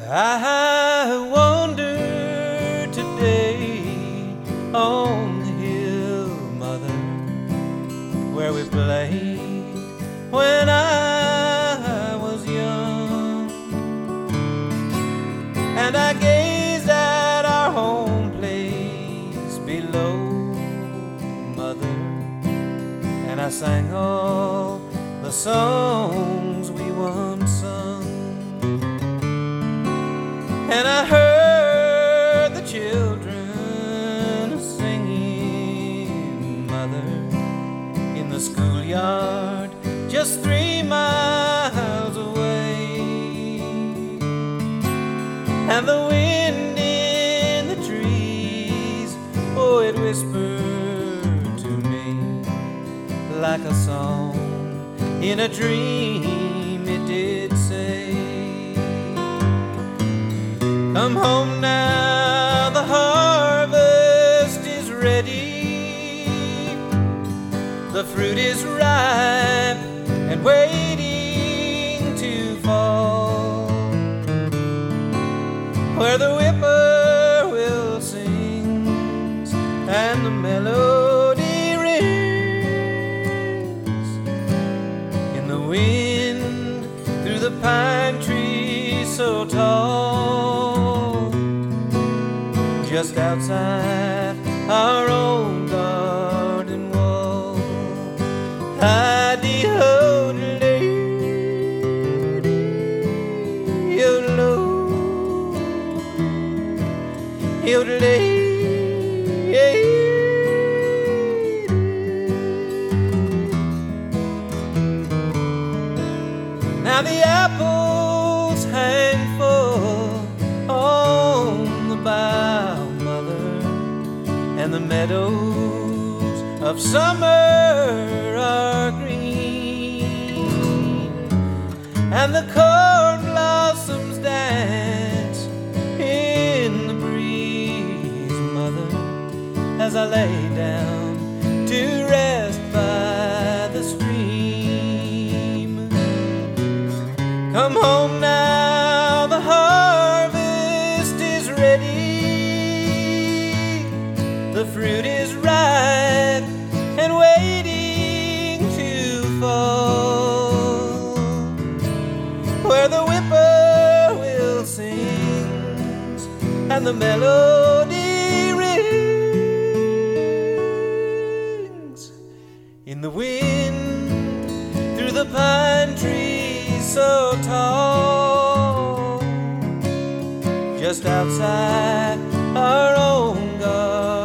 I wander today on the hill, Mother, where we played when I was young. And I gazed at our home place below, Mother, and I sang all the songs we once sung. And I heard the children singing, Mother, in the schoolyard just 3 miles away. And the wind in the trees, oh, it whispered to me like a song in a dream. It did say, come home now, the harvest is ready. The fruit is ripe and waiting to fall, where the whippoorwill sings and the melody rings in the wind through the pine trees so tall, just outside our own garden wall. Hi-dee-ho-dee-dee, yo-lo, yo-dee-dee. Now the apples hang full on the bough, Mother, and the meadows of summer are green, and the corn blossoms dance in the breeze, Mother, as I lay down to rest by the stream. Come home now, the harvest is ready. The fruit is ripe and waiting to fall, where the whippoorwill sings and the melody rings in the wind through the pine trees so tall, just outside our own garden.